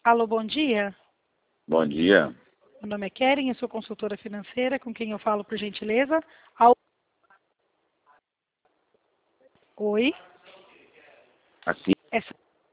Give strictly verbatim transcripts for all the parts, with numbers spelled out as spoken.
Alô, bom dia. Bom dia. Meu nome é Keren, eu sou consultora financeira, com quem eu falo, por gentileza. Al... Oi? Aqui Essa...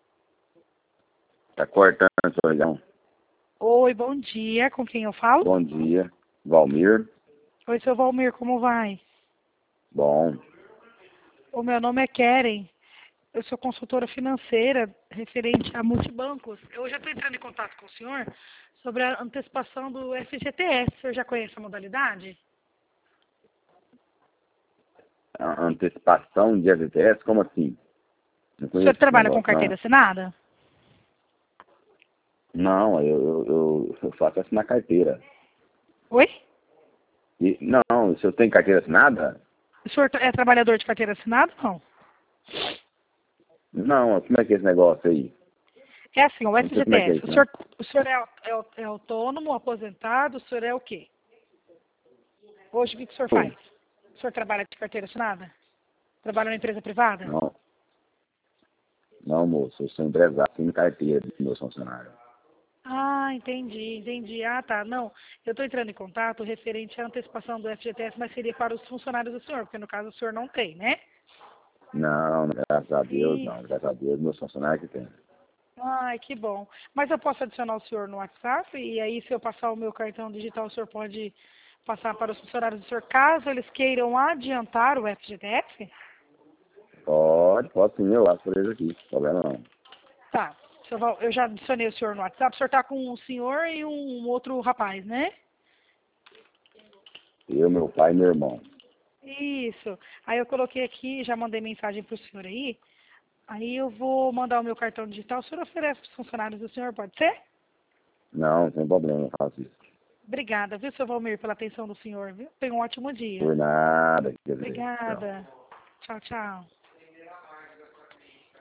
tá cortando a sua ligação. Oi, bom dia, com quem eu falo? Bom dia. Valmir. Oi, seu Valmir, como vai? Bom. O meu nome é Keren, eu sou consultora financeira referente a multibancos. Eu já estou entrando em contato com o senhor sobre a antecipação do F G T S. O senhor já conhece a modalidade? A antecipação de F G T S? Como assim? Não O senhor conheço esse trabalha com negócio, carteira não. assinada? Não, eu, eu, eu, eu faço assinar carteira. Oi? E, não, o senhor tem carteira assinada? O senhor é trabalhador de carteira assinada ou não? Não, como é que é esse negócio aí? É assim, o Não sei como é que é F G T S. isso, O não. senhor, o senhor é, au- é, au- é autônomo, aposentado, o senhor é o quê? Hoje, o que que o senhor Pô, faz? O senhor trabalha de carteira assinada? Trabalha na empresa privada? não, não, moço, eu sou empresário, tenho carteira dos meus funcionários. Ah, entendi, entendi. Ah, tá. Não, eu estou entrando em contato referente à antecipação do F G T S, mas seria para os funcionários do senhor, porque no caso o senhor não tem, né? Não, graças a Deus, Isso. não. Graças a Deus, meus funcionários que tem. Ai, que bom. Mas eu posso adicionar o senhor no WhatsApp e aí se eu passar o meu cartão digital, o senhor pode passar para os funcionários do senhor, caso eles queiram adiantar o F G T S? Pode, pode sim, eu acho por eles aqui. Problema não. Tá. Seu Val- Eu já adicionei o senhor no WhatsApp. O senhor tá com um senhor e um outro rapaz, né? Eu, meu pai e meu irmão. Isso. Aí eu coloquei aqui, já mandei mensagem pro senhor aí. Aí eu vou mandar o meu cartão digital. O senhor oferece para os funcionários do senhor, pode ser? Não, sem problema, eu faço isso. Obrigada, viu, seu Valmir, pela atenção do senhor, viu? Tenha um ótimo dia. Por nada, quer dizer. Então. Obrigada. Tchau, tchau.